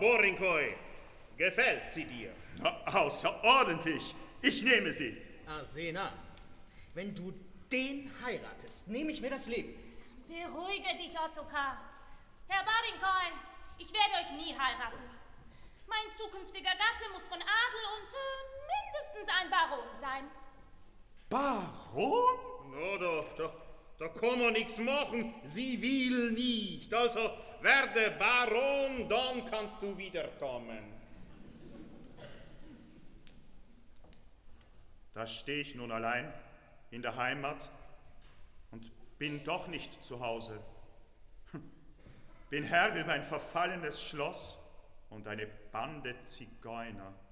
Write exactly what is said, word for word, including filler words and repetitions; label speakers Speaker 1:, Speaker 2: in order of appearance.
Speaker 1: Borinkoi, gefällt sie dir?
Speaker 2: Na, außerordentlich. Ich nehme sie.
Speaker 3: Arsena, wenn du den heiratest, nehme ich mir das Leben.
Speaker 4: Beruhige dich, Ottokar. Herr Borinkoi, ich werde euch nie heiraten. Mein zukünftiger Gatte muss von Adel und äh, mindestens ein Baron sein.
Speaker 2: Baron?
Speaker 1: No, da, da, da kann man nichts machen. Sie will nicht. Also werde Baron, dann kannst du wiederkommen.
Speaker 2: Da stehe ich nun allein in der Heimat und bin doch nicht zu Hause. Bin Herr über ein verfallenes Schloss und eine Bande Zigeuner.